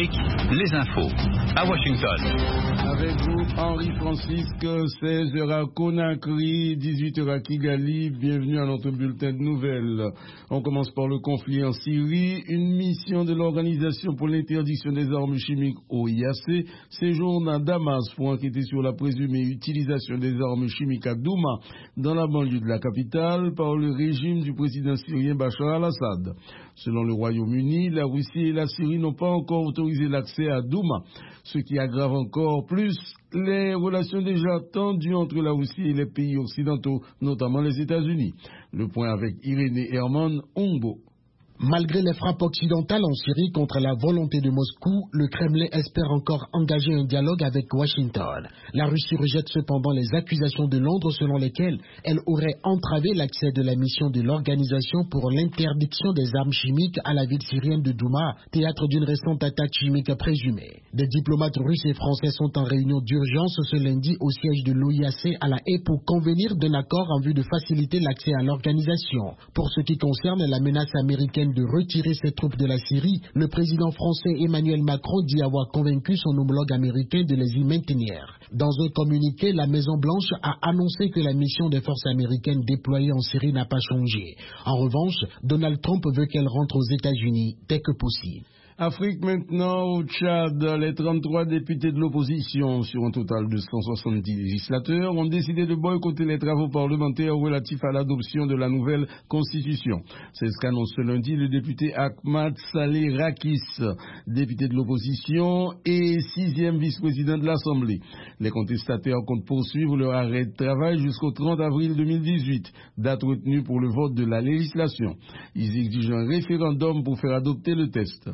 Afrique, les infos à Washington. Avec vous, Henri Francisque, 16h à Conakry, 18h à Kigali. Bienvenue à notre bulletin de nouvelles. On commence par le conflit en Syrie. Une mission de l'Organisation pour l'interdiction des armes chimiques OIAC séjourne à Damas pour enquêter sur la présumée utilisation des armes chimiques à Douma, dans la banlieue de la capitale, par le régime du président syrien Bachar al-Assad. Selon le Royaume-Uni, la Russie et la Syrie n'ont pas encore autorisé l'accès à Douma, ce qui aggrave encore plus les relations déjà tendues entre la Russie et les pays occidentaux, notamment les États-Unis. Le point avec Irénée Herman Ongbo. Malgré les frappes occidentales en Syrie contre la volonté de Moscou, le Kremlin espère encore engager un dialogue avec Washington. La Russie rejette cependant les accusations de Londres selon lesquelles elle aurait entravé l'accès de la mission de l'Organisation pour l'interdiction des armes chimiques à la ville syrienne de Douma, théâtre d'une récente attaque chimique présumée. Des diplomates russes et français sont en réunion d'urgence ce lundi au siège de l'OIAC à La Haye pour convenir d'un accord en vue de faciliter l'accès à l'organisation. Pour ce qui concerne la menace américaine de retirer ses troupes de la Syrie, le président français Emmanuel Macron dit avoir convaincu son homologue américain de les y maintenir. Dans un communiqué, la Maison-Blanche a annoncé que la mission des forces américaines déployées en Syrie n'a pas changé. En revanche, Donald Trump veut qu'elle rentre aux États-Unis dès que possible. Afrique maintenant, au Tchad, les 33 députés de l'opposition, sur un total de 170 législateurs, ont décidé de boycotter les travaux parlementaires relatifs à l'adoption de la nouvelle constitution. C'est ce qu'annonce ce lundi le député Ahmad Saleh Rakis, député de l'opposition et 6e vice-président de l'Assemblée. Les contestataires comptent poursuivre leur arrêt de travail jusqu'au 30 avril 2018, date retenue pour le vote de la législation. Ils exigent un référendum pour faire adopter le texte.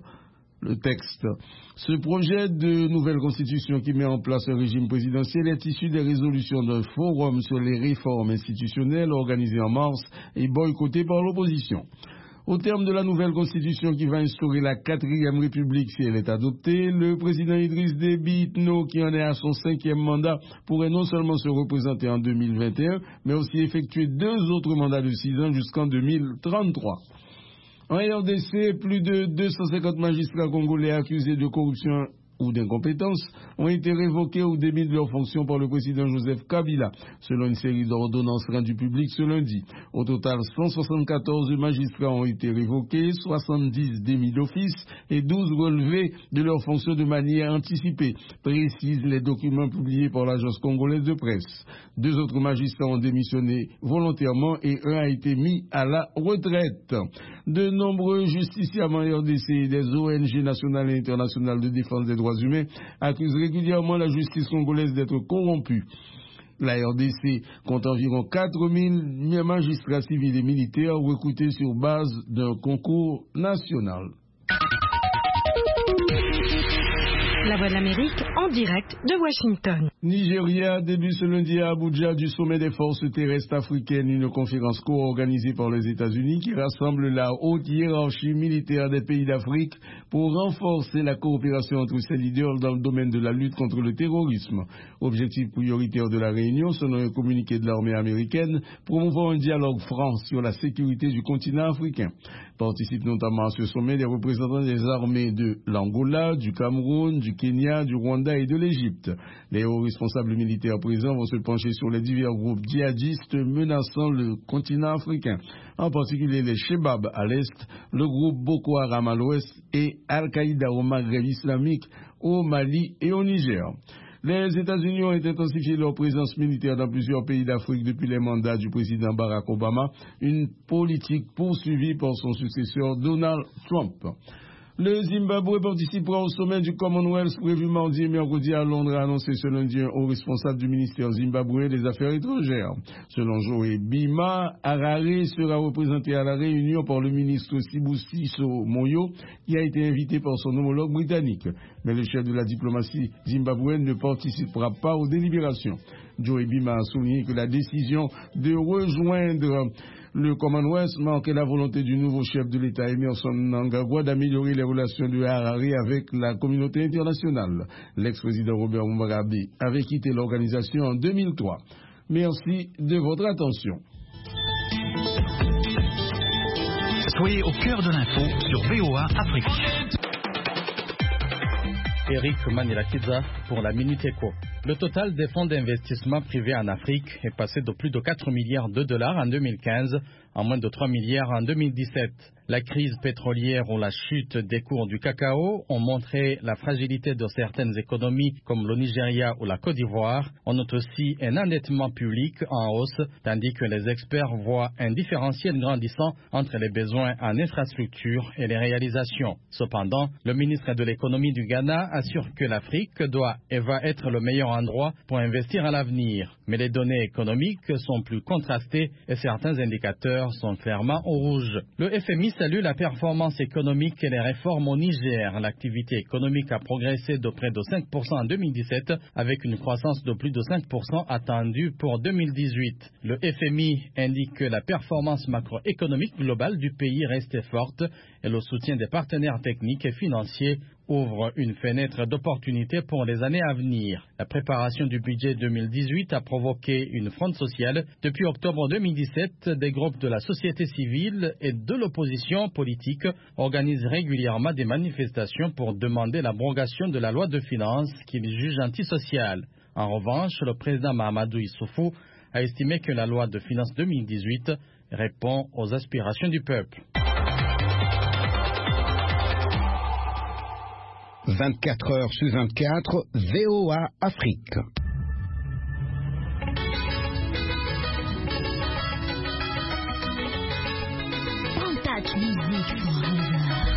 Ce projet de nouvelle constitution qui met en place un régime présidentiel est issu des résolutions d'un forum sur les réformes institutionnelles organisé en mars et boycotté par l'opposition. Au terme de la nouvelle constitution qui va instaurer la 4e République si elle est adoptée, le président Idriss Déby Itno, qui en est à son 5e mandat, pourrait non seulement se représenter en 2021, mais aussi effectuer 2 autres mandats de 6 ans jusqu'en 2033. En RDC, plus de 250 magistrats congolais accusés de corruption ou d'incompétence ont été révoqués ou démis de leurs fonctions par le président Joseph Kabila, selon une série d'ordonnances rendues publiques ce lundi. Au total, 174 magistrats ont été révoqués, 70 démis d'office et 12 relevés de leurs fonctions de manière anticipée, précisent les documents publiés par l'agence congolaise de presse. 2 autres magistrats ont démissionné volontairement et un a été mis à la retraite. De nombreux justiciables en RDC et des ONG nationales et internationales de défense des droits humains accusent régulièrement la justice congolaise d'être corrompue. La RDC compte environ 4000 magistrats civils et militaires recrutés sur base d'un concours national. La Voix de l'Amérique en direct de Washington. Nigeria débute ce lundi à Abuja du sommet des forces terrestres africaines, une conférence co-organisée par les États-Unis qui rassemble la haute hiérarchie militaire des pays d'Afrique pour renforcer la coopération entre ces leaders dans le domaine de la lutte contre le terrorisme. Objectif prioritaire de la réunion, selon un communiqué de l'armée américaine, promouvoir un dialogue franc sur la sécurité du continent africain. Participent notamment à ce sommet des représentants des armées de l'Angola, du Cameroun, du Kenya, du Rwanda et de l'Égypte. Les hauts responsables militaires présents vont se pencher sur les divers groupes djihadistes menaçant le continent africain, en particulier les Shebab à l'est, le groupe Boko Haram à l'ouest et Al-Qaïda au Maghreb islamique, au Mali et au Niger. Les États-Unis ont intensifié leur présence militaire dans plusieurs pays d'Afrique depuis les mandats du président Barack Obama, une politique poursuivie par son successeur Donald Trump. Le Zimbabwe participera au sommet du Commonwealth prévu mardi et mercredi à Londres, a annoncé ce lundi un haut responsable du ministère zimbabwéen des Affaires étrangères. Selon Joe Bima, Harare sera représenté à la réunion par le ministre Sibusiso Moyo, qui a été invité par son homologue britannique. Mais le chef de la diplomatie zimbabwéenne ne participera pas aux délibérations. Joe Bima a souligné que la décision de rejoindre le Commonwealth marquait la volonté du nouveau chef de l'État, Emmerson Mnangagwa, d'améliorer les relations de Harare avec la communauté internationale. L'ex-président Robert Mugabe avait quitté l'organisation en 2003. Merci de votre attention. Soyez au cœur de l'info sur VOA Afrique. Eric Manilakiza pour la Minute Éco. Le total des fonds d'investissement privés en Afrique est passé de plus de 4 milliards de dollars en 2015 à moins de 3 milliards en 2017. La crise pétrolière ou la chute des cours du cacao ont montré la fragilité de certaines économies comme le Nigeria ou la Côte d'Ivoire. On note aussi un endettement public en hausse, tandis que les experts voient un différentiel grandissant entre les besoins en infrastructure et les réalisations. Cependant, le ministre de l'économie du Ghana assure que l'Afrique doit et va être le meilleur endroit pour investir à l'avenir. Mais les données économiques sont plus contrastées et certains indicateurs sont clairement au rouge. Le FMI salue la performance économique et les réformes au Niger. L'activité économique a progressé de près de 5% en 2017 avec une croissance de plus de 5% attendue pour 2018. Le FMI indique que la performance macroéconomique globale du pays reste forte et le soutien des partenaires techniques et financiers ouvre une fenêtre d'opportunité pour les années à venir. La préparation du budget 2018 a provoqué une fronde sociale. Depuis octobre 2017, des groupes de la société civile et de l'opposition politique organisent régulièrement des manifestations pour demander l'abrogation de la loi de finances qu'ils jugent antisociale. En revanche, le président Mahamadou Issoufou a estimé que la loi de finances 2018 répond aux aspirations du peuple. 24 heures sur 24, VOA Afrique. Touch music forever.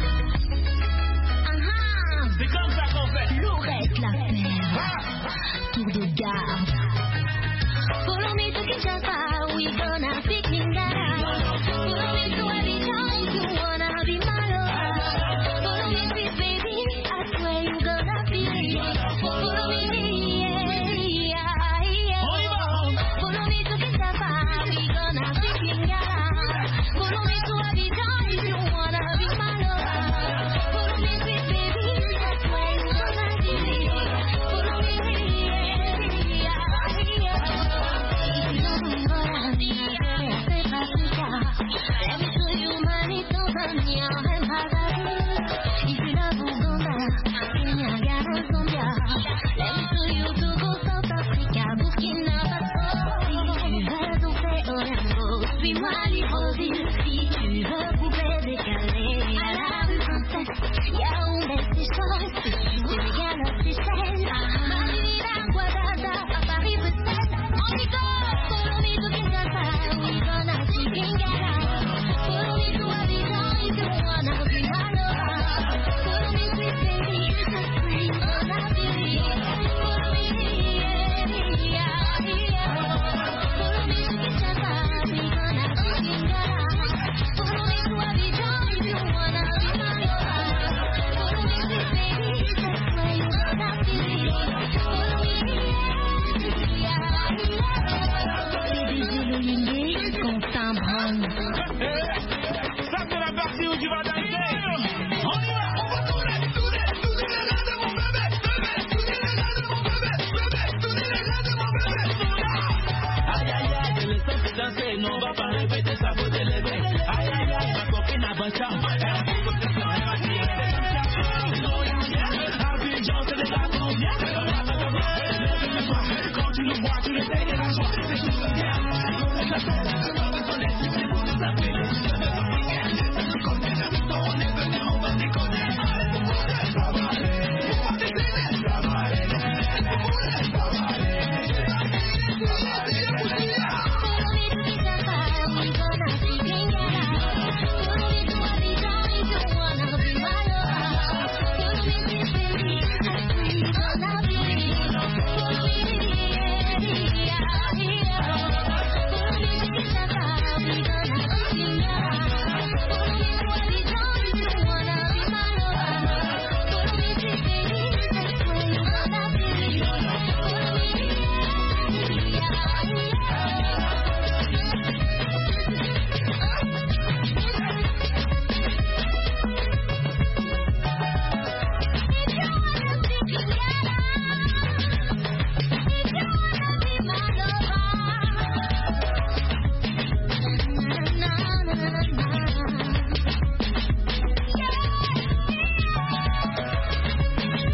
C'est comme ça qu'on fait. Lorette l'affaire. Tour de garde. Follow me to Kinshasa, we gonna speak Lingala. Follow me to Abidjan if you wanna be my lover. Follow me sweet baby, I swear you gonna feel it. Follow me, yeah, yeah. Follow me to Kinshasa, we gonna speak Lingala. Follow me to Abidjan if you wanna be my lover. Follow me sweet baby, I swear you gonna feel it. Follow me, yeah, yeah. Let me show you money, Tanzania and Brazil. If you love Uganda, Kenya, Ghana, Zambia. Let me show you Togo, South Africa, Burkina Faso. Si tu veux danser au limbo, suis-moi Libreville. Si tu veux poupée décalée, à la rue Princesse, Yaoundé, Seychelles, Sénégal, Seychelles, Manila, Ouagadougou, à Paris, Bruxelles. On y go! Follow me to Kinshasa, we gonna see Lingala. Follow me to Abidjan if you wanna be my lover. Follow me sweet baby, we gonna feel it. Follow me, yeah, yeah. Follow me to Kinshasa, we gonna see Lingala. Follow me to Abidjan if you wanna be my lover. Follow me sweet baby, we gonna feel it. Follow me, yeah, yeah. Le Lingué, Constant Brown. Ça c'est la partie où tu vas danser. On y va, on va tourner les gars de mon bébé, tourner les gars de mon bébé, tourner les gars de mon bébé. Aïe aïe aïe, je le sens que danser, non on va pas répéter ça, faut te lever. Aïe aïe aïe, ma copine a bon charme. Abidjan, c'est les gars qu'on vient. Quand tu nous vois, tu le sais.